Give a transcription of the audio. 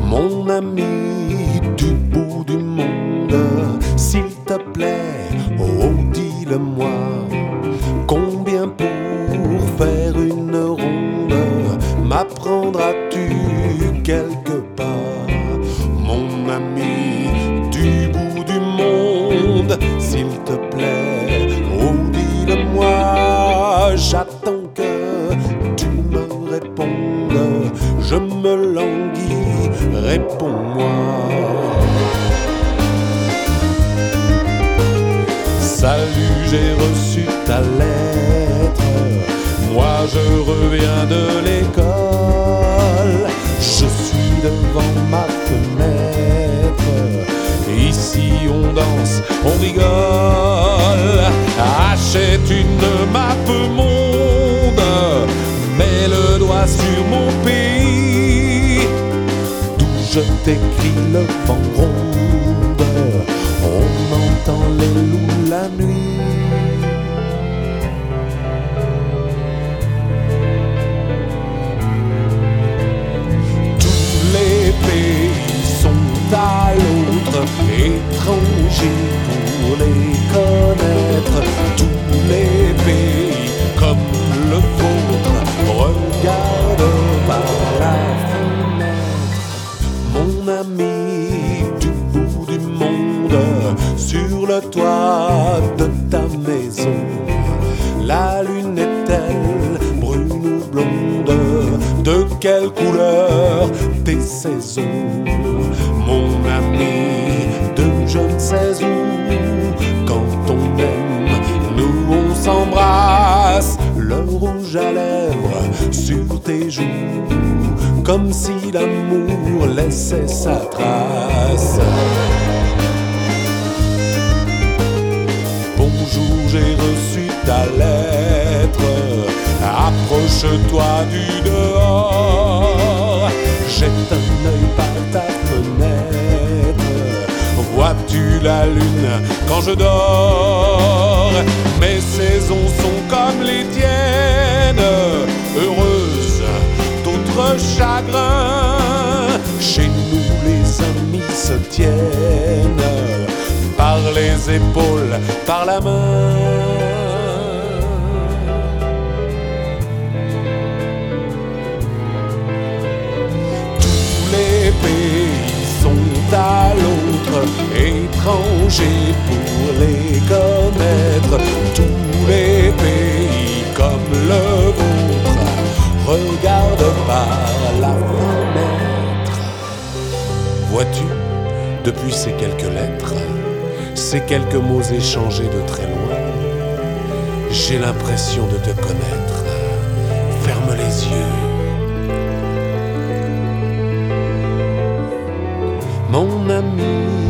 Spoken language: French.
Mon ami du bout du monde, s'il te plaît, oh dis-le-moi, combien pour faire une ronde m'apprendras-tu quelque part? Mon ami du bout du monde, s'il te plaît, oh dis-le-moi, j'attends que tu me répondes, je me languis, réponds-moi. Salut, j'ai reçu ta lettre, moi je reviens de l'école, je suis devant ma fenêtre, ici on danse, on rigole, achète une map monde, mets le doigt sur mon pays, d'où je t'écris le vent ronde, on entend les loups la nuit. Tous les pays sont à l'autre, étrangers pour les connaître. Tous les pays comme le vôtre, regarde par la fenêtre. Mon ami du bout du monde, sur le toit de ta maison, la lune est-elle brune ou blonde? De quelle couleur tes saisons? Mon ami de je ne sais où, quand on aime, nous on s'embrasse, le rouge à lèvres sur tes joues, comme si l'amour laissait sa trace. Bonjour, j'ai reçu ta lettre, approche-toi du dehors, jette un œil par ta fenêtre, vois-tu la lune quand je dors? Mes saisons sont comme les tiennes, heureuses d'autres chagrins, chez nous les amis se tiennent, par les épaules, par la main. Tous les pays sont à l'autre, étrangers pour les connaître. Tous les pays comme le vôtre, regarde par la fenêtre. Vois-tu, depuis ces quelques lettres, ces quelques mots échangés de très loin, j'ai l'impression de te connaître. Ferme les yeux. Mon ami